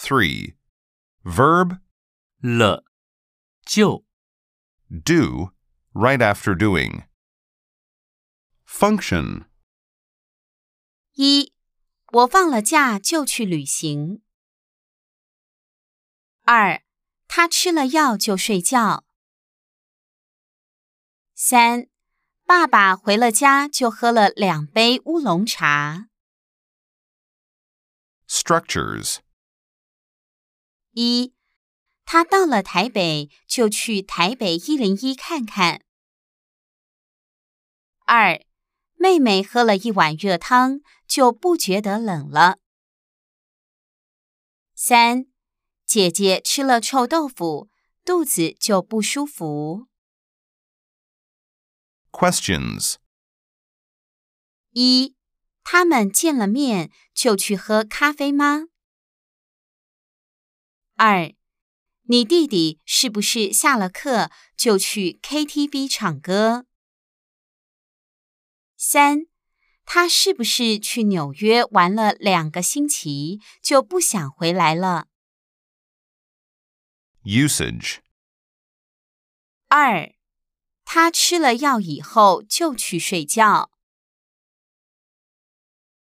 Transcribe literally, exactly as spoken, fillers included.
three. Verb 了，就 do right after doing. Function 一，我放了假就去旅行。二，他吃了药就睡觉。三，爸爸回了家就喝了两杯乌龙茶。 Structures 一，他到了台北就去台北一零一看看。二，妹妹喝了一碗热汤就不觉得冷了。三，姐姐吃了臭豆腐，肚子就不舒服。 Questions 一，他们见了面就去喝咖啡吗？二，你弟弟是不是下了课就去 K T V 唱歌？三，他是不是去纽约玩了两个星期就不想回来了？ Usage 二，他吃了药以后就去睡觉。